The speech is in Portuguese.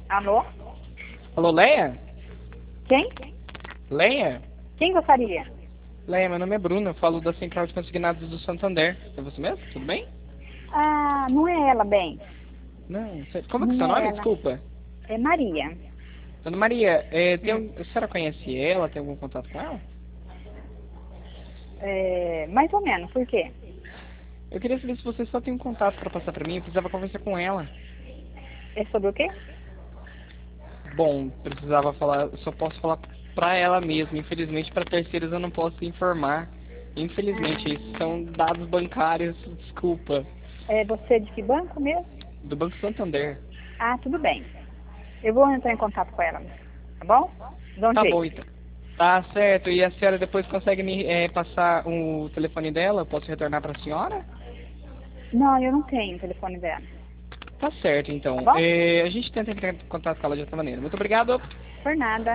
Alô? Alô, Leia? Quem? Leia? Quem gostaria? Leia, meu nome é Bruno, eu falo da Central de Consignados do Santander. É você mesmo? Tudo bem? Ah, não é ela, bem. Não, como é que é Não seu é nome? ela. Desculpa. É Maria. Dona Maria, Hum. a senhora conhece ela? Tem algum contato com ela? Mais ou menos, por quê? Eu queria saber se você só tem um contato para passar para mim, eu precisava conversar com ela. É sobre o quê? Bom, precisava falar, eu só posso falar pra ela mesma. Infelizmente, para terceiros eu não posso informar. Infelizmente, esses Ah, são dados bancários, desculpa, é você de que banco mesmo? do Banco Santander. Ah, tudo bem. Eu vou entrar em contato com ela, tá bom? Dá um Tá bom, jeito. então. Tá certo. E a senhora depois consegue me passar o telefone dela? Eu posso retornar para a senhora? Não, eu não tenho o telefone dela, Tá certo, tá então. bom? A gente tenta entrar em contato com ela de outra maneira. Muito obrigado. Por nada.